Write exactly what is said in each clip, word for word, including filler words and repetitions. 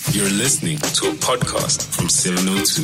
You're listening to a podcast from seven oh two.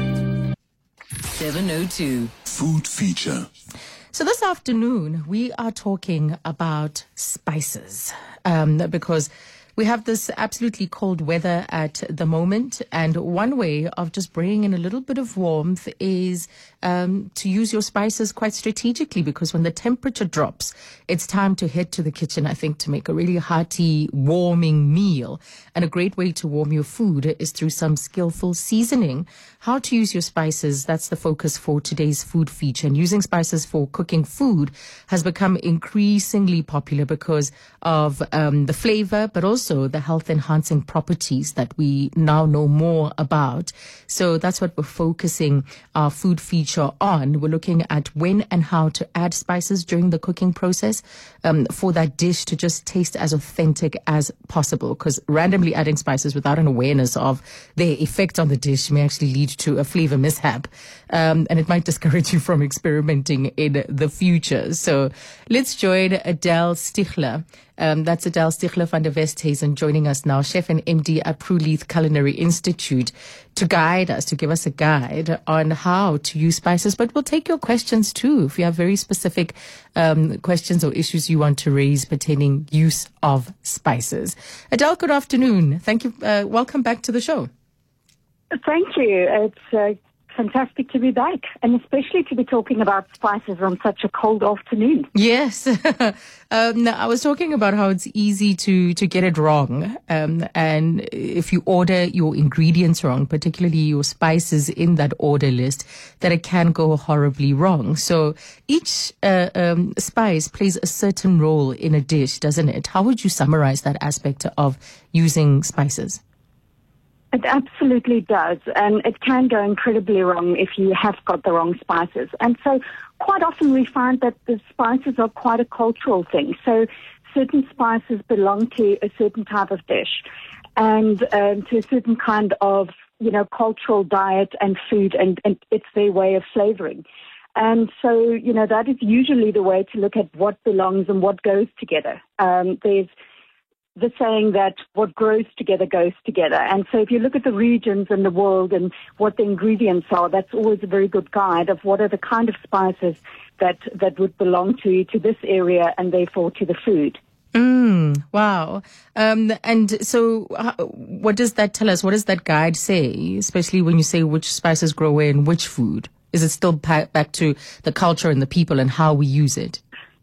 seven oh two. Food Feature. So this afternoon, we are talking about spices um, because we have this absolutely cold weather at the moment. And one way of just bringing in a little bit of warmth is um, to use your spices quite strategically, because when the temperature drops, it's time to head to the kitchen, I think, to make a really hearty, warming meal. And a great way to warm your food is through some skillful seasoning. How to use your spices, that's the focus for today's food feature. And using spices for cooking food has become increasingly popular because of um, the flavor, but also the health-enhancing properties that we now know more about. So that's what we're focusing our food feature on. We're looking at when and how to add spices during the cooking process um, for that dish to just taste as authentic as possible, because randomly adding spices without an awareness of their effect on the dish may actually lead to a flavor mishap, um, and it might discourage you from experimenting in the future. So let's join Adele Stichler. Um, that's Adele Stichler van der Westhuizen joining us now, chef and M D at Proleith Culinary Institute, to guide us, to give us a guide on how to use spices. But we'll take your questions too, if you have very specific um, questions or issues you want to raise pertaining use of spices. Adele, good afternoon. Thank you. Uh, welcome back to the show. Thank you. It's uh, fantastic to be back, and especially to be talking about spices on such a cold afternoon. Yes. um, I was talking about how it's easy to, to get it wrong. Um, and if you order your ingredients wrong, particularly your spices in that order list, that it can go horribly wrong. So each uh, um, spice plays a certain role in a dish, doesn't it? How would you summarize that aspect of using spices? It absolutely does, and it can go incredibly wrong if you have got the wrong spices. And so quite often we find that the spices are quite a cultural thing. So certain spices belong to a certain type of dish and um, to a certain kind of, you know, cultural diet and food, and, and it's their way of flavoring. And so, you know, that is usually the way to look at what belongs and what goes together. Um, there's the saying that what grows together goes together. And so if you look at the regions in the world and what the ingredients are, that's always a very good guide of what are the kind of spices that, that would belong to, to this area and therefore to the food. Mm, wow. Um, and so uh, what does that tell us? What does that guide say, especially when you say which spices grow where in which food? Is it still pa- back to the culture and the people and how we use it?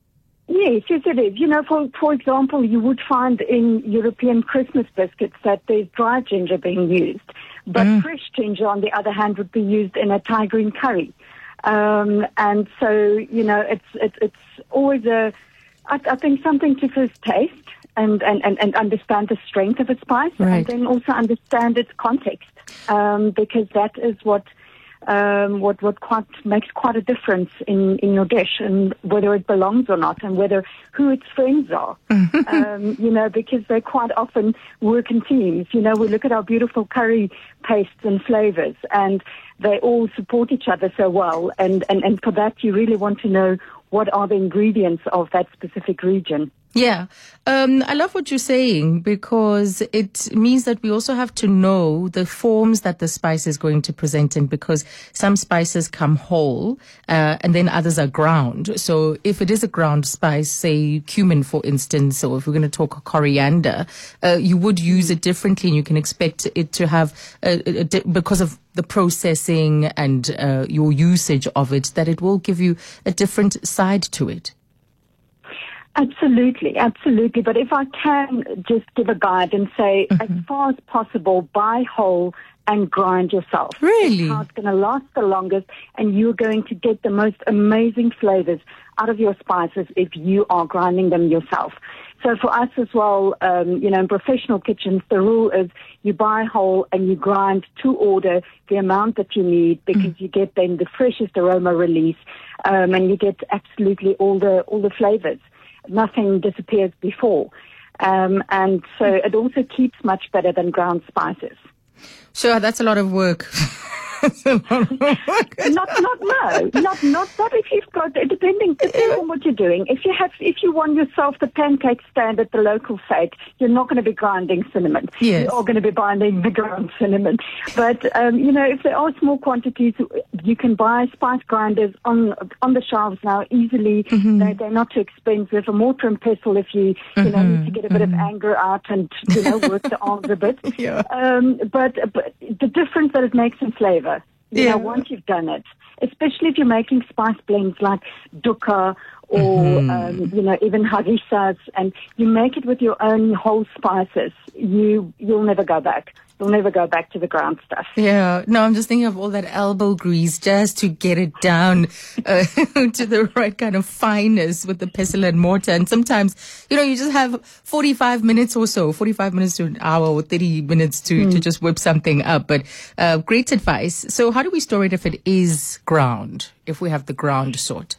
Yes, yes it is. You know, for for example, you would find in European Christmas biscuits that there's dry ginger being used, but mm. fresh ginger, on the other hand, would be used in a Thai green curry. Um, and so, you know, it's it's, it's always a, I, I think, something to first taste and, and, and, and understand the strength of a spice, right. and then also understand its context, um, because that is what Um, what what quite makes quite a difference in, in your dish, and whether it belongs or not, and whether who its friends are. um, you know, because they quite often work in teams. You know, we look at our beautiful curry pastes and flavors, and they all support each other so well. And, and, and for that, you really want to know what are the ingredients of that specific region. Yeah. Um, I love what you're saying, because it means that we also have to know the forms that the spice is going to present in, because some spices come whole, uh, and then others are ground. So if it is a ground spice, say cumin, for instance, or if we're going to talk coriander, uh, you would use it differently, and you can expect it to have, a, a, a, because of the processing and uh, your usage of it, that it will give you a different side to it. Absolutely, absolutely. But if I can just give a guide and say, mm-hmm. as far as possible, buy whole and grind yourself. Really? It's how it's going to last the longest, and you're going to get the most amazing flavors out of your spices if you are grinding them yourself. So for us as well, um, you know, in professional kitchens, the rule is you buy whole and you grind to order the amount that you need, because mm. you get then the freshest aroma release, um, and you get absolutely all the all the flavors. Nothing disappears before. Um, and so it also keeps much better than ground spices. Sure, that's a lot of work. That's a lot of work. Not, not, no, not, not, not if you've got, depending, depending on what you're doing. If you have, if you want yourself the pancake stand at the local fete, you're not going to be grinding cinnamon. Yes. You're going to be buying the ground cinnamon. But, um, you know, if there are small quantities, you can buy spice grinders on, on the shelves now easily. Mm-hmm. They, they're not too expensive. A mortar and pestle if you, you know, Mm-hmm. need to get a bit mm-hmm. of anger out and, you know, work the arms a bit. Yeah. Um, but, but the difference that it makes in flavor, you yeah. know, once you've done it, especially if you're making spice blends like dukkha or, mm-hmm. um, you know, even harissas, and you make it with your own whole spices, you, you'll never go back. You'll never go back to the ground stuff. Yeah. No, I'm just thinking of all that elbow grease just to get it down uh, to the right kind of fineness with the pestle and mortar. And sometimes, you know, you just have forty-five minutes or so, forty-five minutes to an hour or thirty minutes to, mm. to just whip something up. But uh, great advice. So how do we store it if it is ground, if we have the ground sort?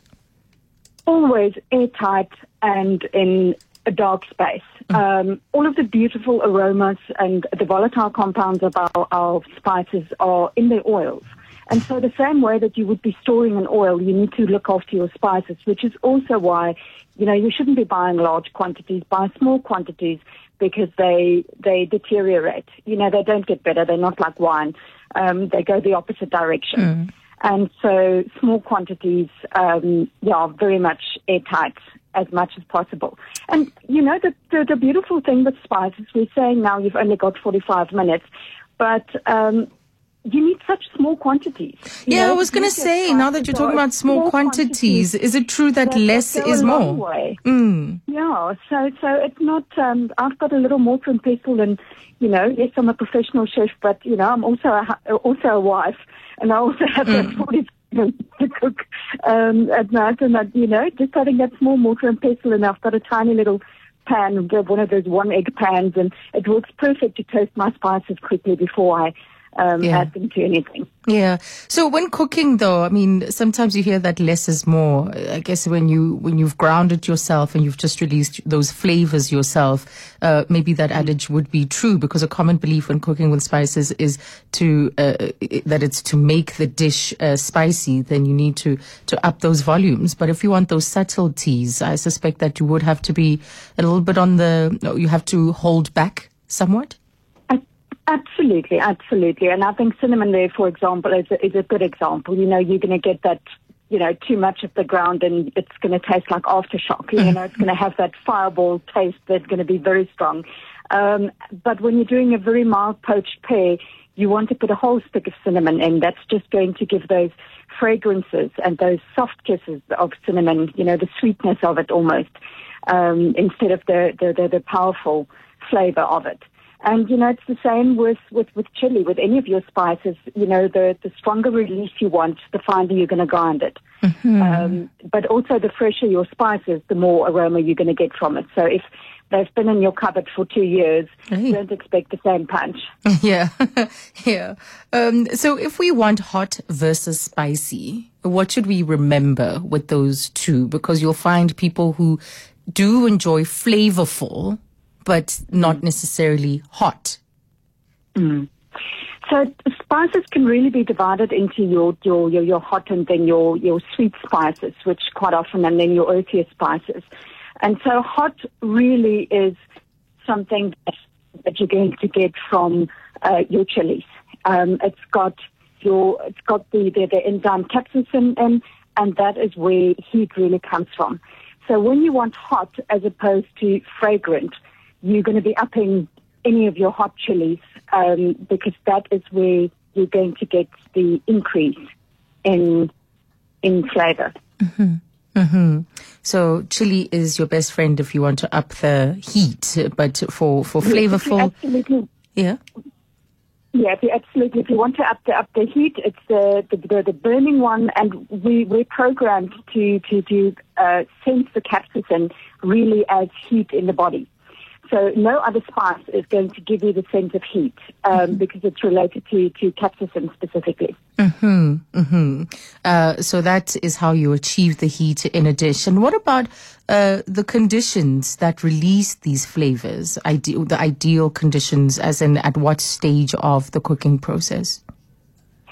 Always airtight and in a dark space. Um, all of the beautiful aromas and the volatile compounds of our, our spices are in their oils. And so the same way that you would be storing an oil, you need to look after your spices, which is also why, you know, you shouldn't be buying large quantities, buy small quantities because they, they deteriorate. You know, they don't get better. They're not like wine. Um, they go the opposite direction. Mm. And so small quantities, um, yeah, very much airtight as much as possible. And, you know, the, the, the beautiful thing with spices, we're saying now you've only got forty-five minutes, but um, you need such small quantities. Yeah, know, I was going to say, now that you're talking about small, small quantities, quantities, is it true that, that less is more? Way. Mm. Yeah, so so it's not, um, I've got a little mortar and pestle and, you know, yes, I'm a professional chef, but, you know, I'm also a, also a wife, and I also have mm. that forty to cook um, at night, and that, you know, just having that small mortar and pestle, and I've got a tiny little pan, one of those one egg pans, and it works perfect to toast my spices quickly before I um, yeah. add them to anything. Yeah. So when cooking, though, I mean, sometimes you hear that less is more. I guess when you when you've grounded yourself and you've just released those flavors yourself, uh, maybe that adage would be true, because a common belief when cooking with spices is to uh, that it's to make the dish uh, spicy. Then you need to to up those volumes. But if you want those subtleties, I suspect that you would have to be a little bit on the. You have to hold back somewhat. Absolutely, absolutely. And I think cinnamon there, for example, is a, is a good example. You know, you're going to get that, you know, too much of the ground and it's going to taste like aftershock. You know, it's going to have that fireball taste that's going to be very strong. Um, but when you're doing a very mild poached pear, you want to put a whole stick of cinnamon in. That's just going to give those fragrances and those soft kisses of cinnamon, you know, the sweetness of it almost, um, instead of the, the, the, the powerful flavor of it. And, you know, it's the same with, with, with chili, with any of your spices. You know, the, the stronger release you want, the finer you're going to grind it. Mm-hmm. Um, but also the fresher your spices, the more aroma you're going to get from it. So if they've been in your cupboard for two years, hey. Don't expect the same punch. Yeah, yeah. Um, so if we want hot versus spicy, what should we remember with those two? Because you'll find people who do enjoy flavorful, but not necessarily hot. Mm. So spices can really be divided into your, your, your, your hot and then your, your sweet spices, which quite often, and then your earthier spices. And so hot really is something that, that you're going to get from uh, your chilies. Um, it's got your, it's got the, the, the enzyme capsaicin in, and that is where heat really comes from. So when you want hot as opposed to fragrant, you're going to be upping any of your hot chilies um, because that is where you're going to get the increase in in flavor. Mm-hmm. Mm-hmm. So chili is your best friend if you want to up the heat, but for, for flavorful... Absolutely. Yeah? Yeah, if you absolutely. If you want to up the up the heat, it's the the, the, the burning one, and we we're programmed to to to uh, sense the capsaicin really as heat in the body. So no other spice is going to give you the sense of heat um, mm-hmm. because it's related to, to capsaicin specifically. Mm-hmm, mm-hmm. Uh, so that is how you achieve the heat in a dish. And what about uh, the conditions that release these flavors, Ide- the ideal conditions, as in at what stage of the cooking process?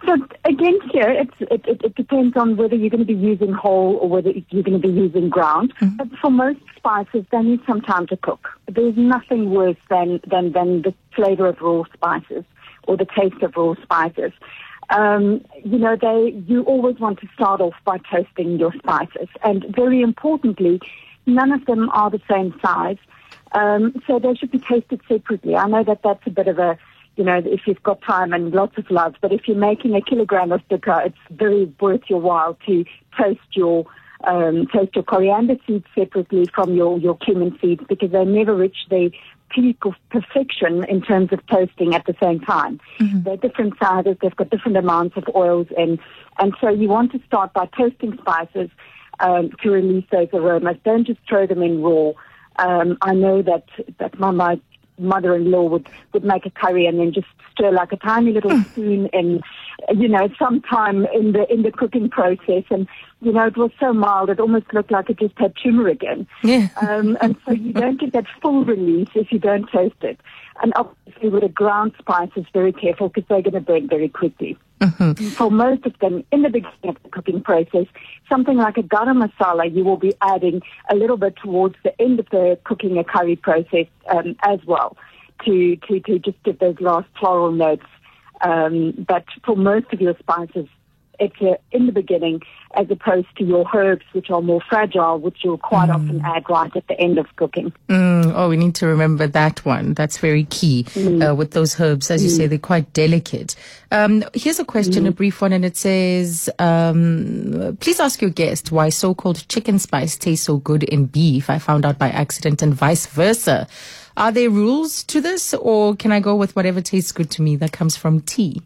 So again, here it's, it, it, it depends on whether you're going to be using whole or whether you're going to be using ground. Mm-hmm. But for most spices, they need some time to cook. There's nothing worse than, than, than the flavor of raw spices or the taste of raw spices. Um, you know, they you always want to start off by toasting your spices. And very importantly, none of them are the same size. Um, so they should be tasted separately. I know that that's a bit of a, you know, if you've got time and lots of love, but if you're making a kilogram of dukkha, it's very worth your while to toast your um, toast your coriander seeds separately from your, your cumin seeds, because they never reach the peak of perfection in terms of toasting at the same time. Mm-hmm. They're different sizes, they've got different amounts of oils, and, and so you want to start by toasting spices um, to release those aromas. Don't just throw them in raw. Um, I know that, that my, my mother-in-law would, would make a curry and then just stir like a tiny little mm. spoon in, you know, sometime in the in the cooking process. And, you know, it was so mild, it almost looked like it just had turmeric in. Yeah. Um, and so you don't get that full release if you don't toast it. And obviously with a ground spice, it's very careful because they're going to burn very quickly. Mm-hmm. For most of them, in the beginning of the cooking process, something like a garam masala, you will be adding a little bit towards the end of the cooking a curry process um, as well to, to, to just get those last floral notes. Um, but for most of your spices, it's uh, in the beginning, as opposed to your herbs, which are more fragile, which you'll quite mm. often add right at the end of cooking. Mm. Oh, we need to remember that one. That's very key mm. uh, with those herbs. As mm. you say, they're quite delicate. Um, here's a question, mm. a brief one, and it says, um, please ask your guest why so-called chicken spice tastes so good in beef. I found out by accident, and vice versa. Are there rules to this, or can I go with whatever tastes good to me? That comes from tea.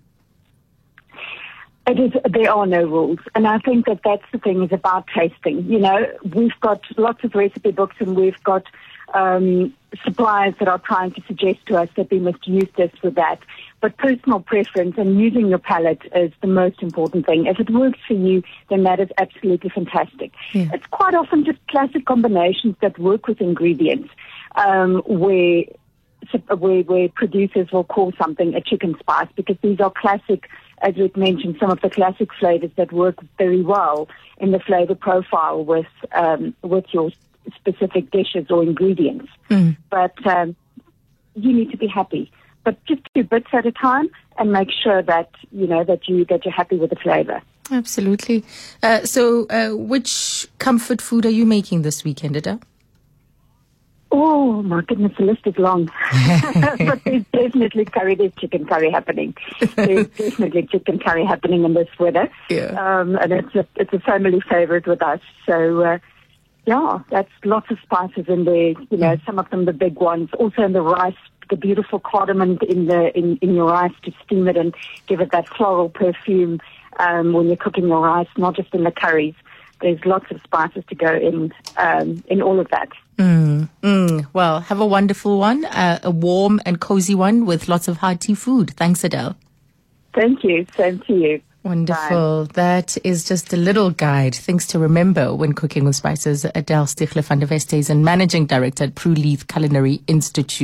It is, there are no rules. And I think that that's the thing is about tasting. You know, we've got lots of recipe books and we've got um, suppliers that are trying to suggest to us that we must use this with that. But personal preference and using your palate is the most important thing. If it works for you, then that is absolutely fantastic. Yeah. It's quite often just classic combinations that work with ingredients um, where, where, where producers will call something a chicken spice, because these are classic, as we've mentioned, some of the classic flavors that work very well in the flavor profile with um, with your specific dishes or ingredients. Mm. But um, you need to be happy. But just do bits at a time and make sure that you know that you that you're happy with the flavor. Absolutely. Uh, so, uh, which comfort food are you making this weekend, Adele? Oh, my goodness, the list is long. But there's definitely curry, there's chicken curry happening. There's definitely chicken curry happening in this weather. Yeah. Um, and it's a, it's a family favorite with us. So, uh, yeah, that's lots of spices in there. You know, mm. some of them the big ones. Also in the rice, the beautiful cardamom in the in, in your rice to steam it and give it that floral perfume um, when you're cooking your rice, not just in the curries. There's lots of spices to go in um, in all of that. Mm, mm. Well, have a wonderful one, uh, a warm and cozy one with lots of hearty food. Thanks, Adele. Thank you. Same to you. Wonderful. Bye. That is just a little guide. Things to remember when cooking with spices. Adele Stichler van der Westhuizen, Managing Director at Prue Leith Culinary Institute.